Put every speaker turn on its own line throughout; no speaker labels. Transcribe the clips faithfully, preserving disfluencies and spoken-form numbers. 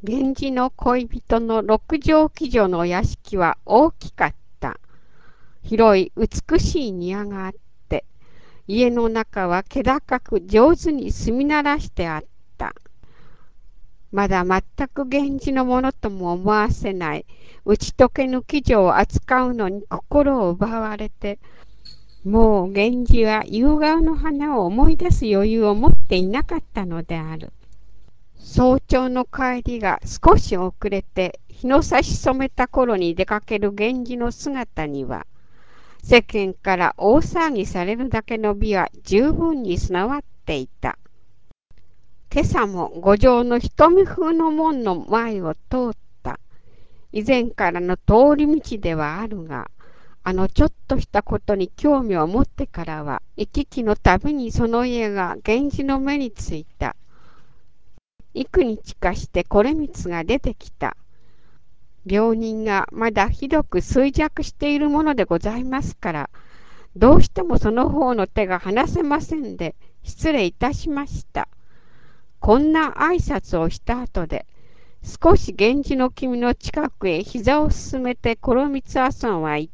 源氏の恋人の六畳貴女の屋敷は大きかった。広い美しい庭があって、家の中は気高く上手に住み慣らしてあった。まだ全く源氏のものとも思わせない打ち解けぬ貴女を扱うのに心を奪われて、もう源氏は夕顔の花を思い出す余裕を持っていなかったのである。早朝の帰りが少し遅れて日の差し染めた頃に出かける源氏の姿には、世間から大騒ぎされるだけの美は十分に備わっていた。今朝も五条の瞳風の門の前を通った。以前からの通り道ではあるが、あのちょっとしたことに興味を持ってからは、行き来のたびにその家が源氏の目についた。幾日かしてこれ光が出てきた。病人がまだひどく衰弱しているものでございますから、どうしてもその方の手が離せませんで、失礼いたしました。こんな挨拶をした後で、少し源氏の君の近くへ膝を進めて黒光阿孫は言った。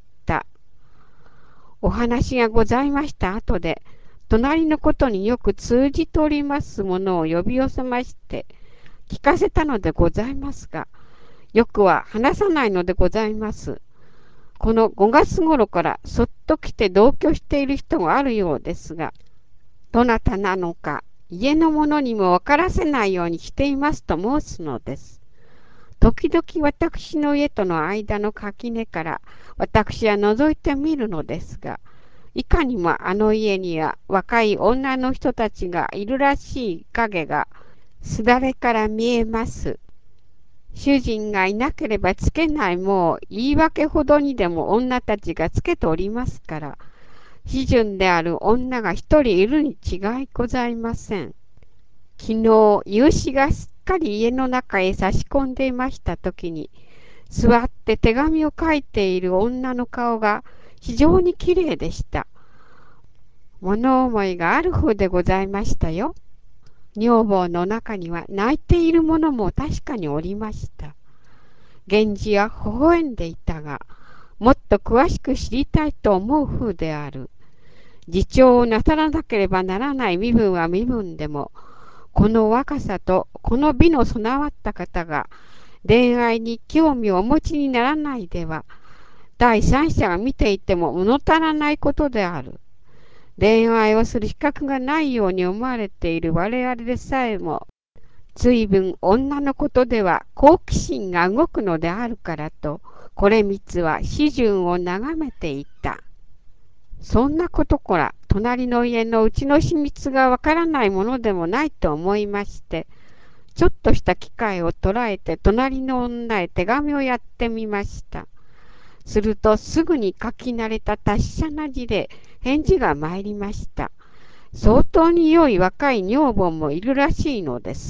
お話がございました後で、隣のことによく通じておりますものを呼び寄せまして、聞かせたのでございますが、よくは話さないのでございます。このごがつ頃からそっと来て同居している人があるようですが、どなたなのか家の者にも分からせないようにしていますと申すのです。時々私の家との間の垣根から私は覗いてみるのですが、いかにもあの家には若い女の人たちがいるらしい影がすだれから見えます。主人がいなければつけないもう言い訳ほどにでも女たちがつけておりますから、批准である女が一人いるに違いございません。昨日、夕日がすっかり家の中へ差し込んでいましたときに、座って手紙を書いている女の顔が非常にきれいでした。物思いがある風でございましたよ。女房の中には泣いている者も確かにおりました。源氏は微笑んでいたが、もっと詳しく知りたいと思う風である。自重をなさらなければならない身分は身分でも、この若さとこの美の備わった方が恋愛に興味をお持ちにならないでは、第三者が見ていても物足らないことである。恋愛をする資格がないように思われている我々でさえも、随分女のことでは好奇心が動くのであるからと、これみつは始終を眺めていた。そんなことから、隣の家のうちの秘密がわからないものでもないと思いまして、ちょっとした機会を捉えて隣の女へ手紙をやってみました。するとすぐに書き慣れた達者な字で返事が参りました。相当に良い若い女房もいるらしいのです。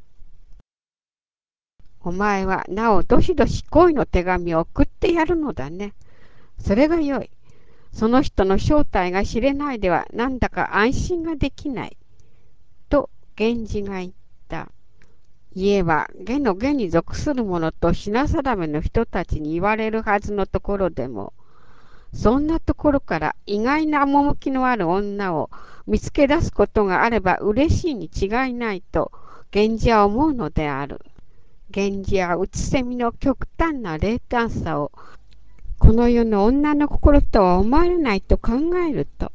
お前はなおどしどし恋の手紙を送ってやるのだね。それがよい。その人の正体が知れないではなんだか安心ができない。と源氏が言った。家は下の下に属する者と品定めの人たちに言われるはずのところでも、そんなところから意外な趣のある女を見つけ出すことがあれば嬉しいに違いないと源氏は思うのである。源氏は内セミの極端な冷淡さをこの世の女の心とは思われないと考えると、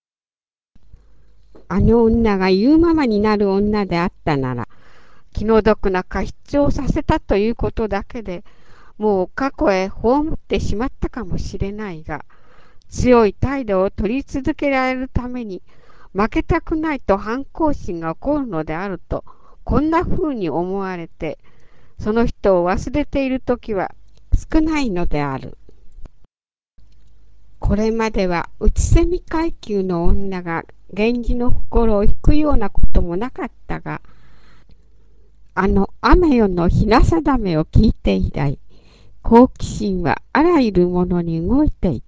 あの女が言うままになる女であったなら、気の毒な過失をさせたということだけでもう過去へ葬ってしまったかもしれないが、強い態度を取り続けられるために負けたくないと反抗心が起こるのであると、こんな風に思われて、その人を忘れている時は少ないのである。これまでは内セミ階級の女が源氏の心を引くようなこともなかったが、あの雨夜の日な定めを聞いて以来、好奇心はあらゆるものに動いていった。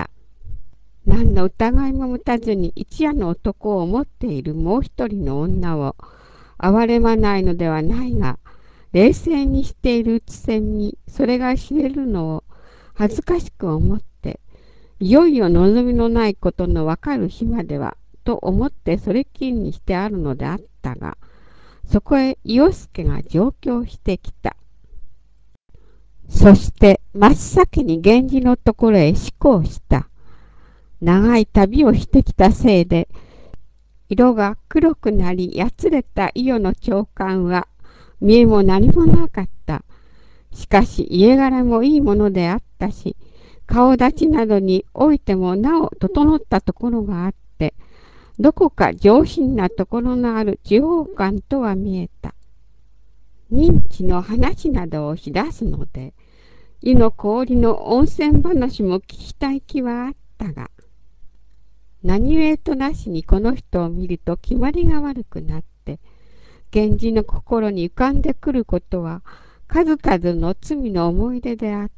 何の疑いも持たずに一夜の男を持っているもう一人の女を憐れまないのではないが、 冷静にしているうつせにそれが知れるのを恥ずかしく思って、いよいよ望みのないことのわかる日までは、と思ってそれっきりにしてあるのであったが、そこへ伊予助が上京してきた。そして真っ先に源氏のところへ志向した。長い旅をしてきたせいで、色が黒くなりやつれた伊予の長官は見えも何もなかった。しかし家柄もいいものであったし、顔立ちなどにおいてもなお整ったところがあって、どこか上品なところのある地方官とは見えた。認知の話などをし出すので、湯の氷の温泉話も聞きたい気はあったが、何故となしにこの人を見ると決まりが悪くなって、源氏の心に浮かんでくることは数々の罪の思い出であった。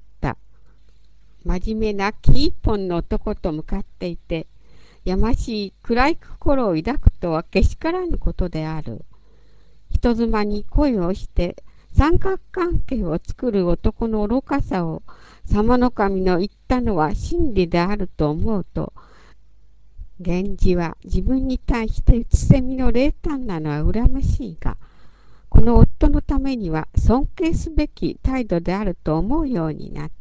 真面目な気一本の男と向かっていて、やましい暗い心を抱くとはけしからぬことである。人妻に恋をして三角関係を作る男の愚かさを様の神の言ったのは真理であると思うと、源氏は自分に対してうつせみの冷淡なのは恨ましいが、この夫のためには尊敬すべき態度であると思うようになった。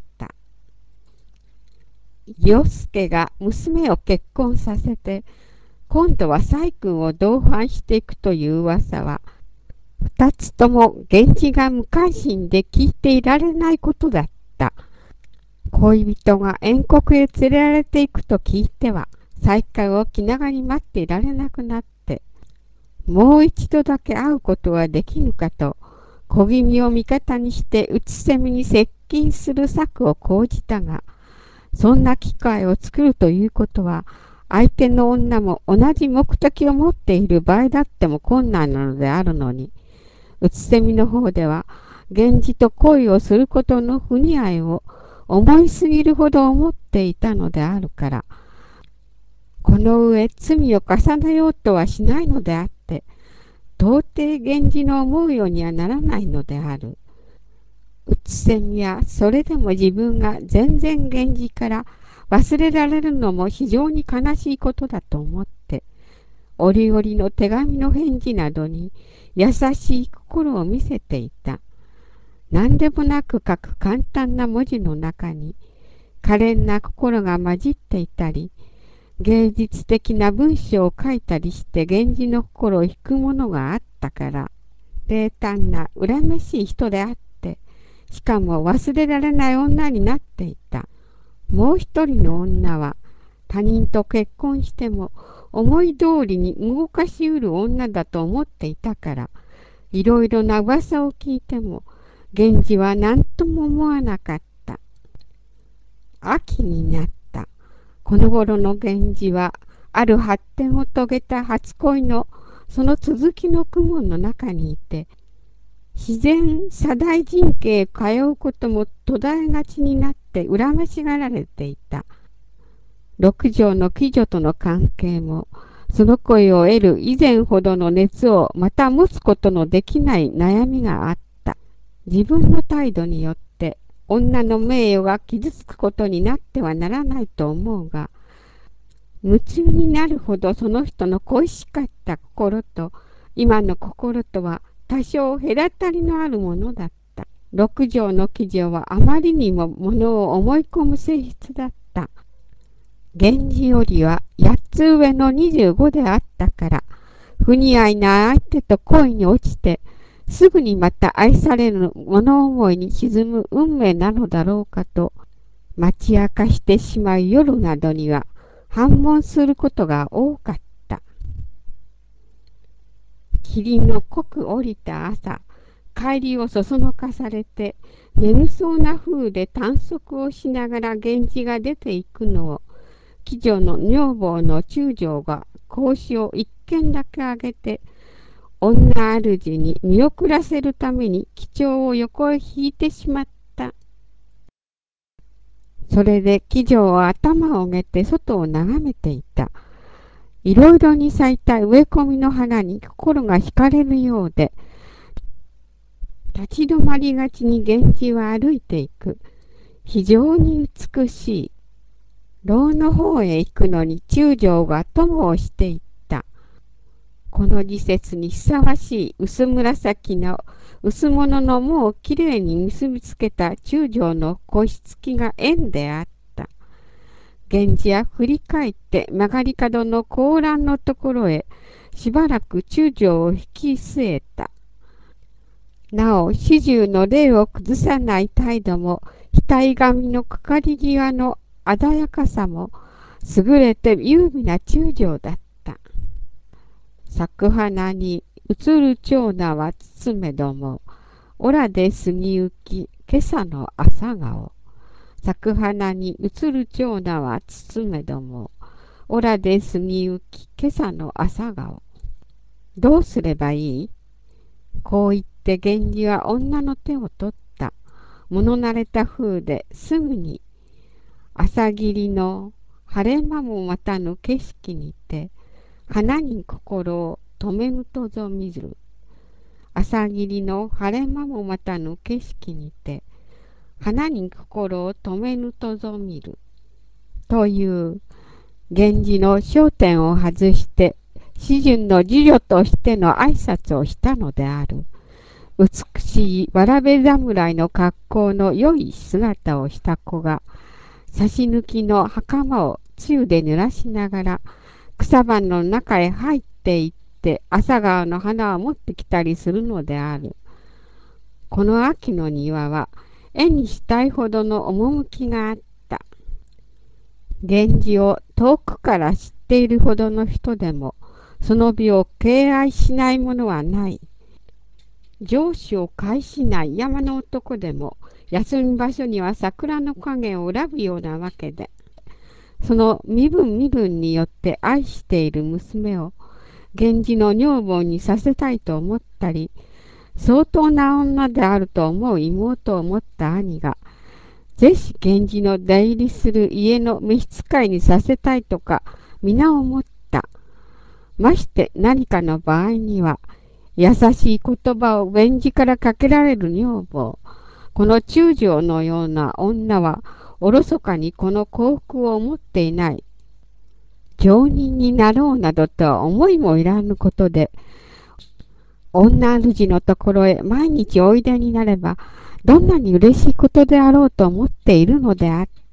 与助が娘を結婚させて、今度は細君を同伴していくという噂は、二つとも源氏が無関心で聞いていられないことだった。恋人が遠国へ連れられていくと聞いては、再会を気長に待っていられなくなって、もう一度だけ会うことはできぬかと、小気味を味方にしてうつせみに接近する策を講じたが、そんな機会を作るということは、相手の女も同じ目的を持っている場合だっても困難なのであるのに、うつせみの方では、源氏と恋をすることの不似合いを思いすぎるほど思っていたのであるから、この上罪を重ねようとはしないのであって、到底源氏の思うようにはならないのである。うつせみはそれでも自分が全然源氏から忘れられるのも非常に悲しいことだと思って、折々の手紙の返事などに優しい心を見せていた。何でもなく書く簡単な文字の中に可憐な心が混じっていたり、芸術的な文章を書いたりして源氏の心を引くものがあったから、冷淡な恨めしい人であって、しかも忘れられない女になっていた。もう一人の女は他人と結婚しても思い通りに動かしうる女だと思っていたから、いろいろな噂を聞いても源氏は何とも思わなかった。秋になった。この頃の源氏はある発展を遂げた初恋のその続きの公文の中にいて、自然左大臣家へ通うことも途絶えがちになって恨ましがられていた。六条の貴女との関係も、その恋を得る以前ほどの熱をまた持つことのできない悩みがあった。自分の態度によって女の名誉が傷つくことになってはならないと思うが、夢中になるほどその人の恋しかった心と今の心とは多少隔たりのあるものだった。六条の記事はあまりにもものを思い込む性質だった。源氏よりはやっつ上のにじゅうごであったから、不似合いな相手と恋に落ちて、すぐにまた愛される物思いに沈む運命なのだろうかと、街明かしてしまう夜などには、反問することが多かった。霧の濃く降りた朝、帰りをそそのかされて、眠そうな風で短足をしながら源氏が出ていくのを、貴女の女房の中将が格子を一軒だけ上げて、女主に見送らせるために貴重を横へ引いてしまった。それで貴女は頭を上げて外を眺めていた。いろいろに咲いた植え込みの花に心が惹かれるようで、 立ち止まりがちに源氏は歩いていく。非常に美しい。牢の方へ行くのに中将が友をしていった。この時節にふさわしい薄紫の薄物の藻をきれいに結びつけた中将の腰つきが縁であった。源氏は振り返って曲がり角の高欄のところへしばらく中将を引き据えた。なお始終の礼を崩さない態度も額紙のかかり際の鮮やかさも優れて優美な中将だった。咲く花に映る蝶菜は包めども、オラで過ぎゆき今朝の朝顔。咲く花に映る蝶菜は包めども、オラで過ぎゆき今朝の朝顔。どうすればいい？こう言って源氏は女の手を取った。物慣れた風ですぐに朝霧の晴れ間もまたぬ景色にて花に心を止めぬとぞ見る。朝霧の晴れ間もまたぬ景色にて花に心を止めぬとぞ見る。という源氏の焦点を外して詩順の次女としての挨拶をしたのである。美しいわらべ侍の格好の良い姿をした子が差し抜きの袴をつゆで濡らしながら草花の中へ入っていって朝顔の花を持ってきたりするのである。この秋の庭は絵にしたいほどの趣があった。源氏を遠くから知っているほどの人でもその美を敬愛しないものはない。上司を介しない山の男でも休み場所には桜の影を恨むようなわけで、その身分身分によって愛している娘を源氏の女房にさせたいと思ったり、相当な女であると思う妹を持った兄が、ぜひ源氏の出入りする家の召使いにさせたいとか皆思った。まして何かの場合には、優しい言葉を源氏からかけられる女房、この中将のような女はおろそかにこの幸福を思っていない。上人になろうなどとは思いもいらぬことで、女主のところへ毎日おいでになれば、どんなに嬉しいことであろうと思っているのであった。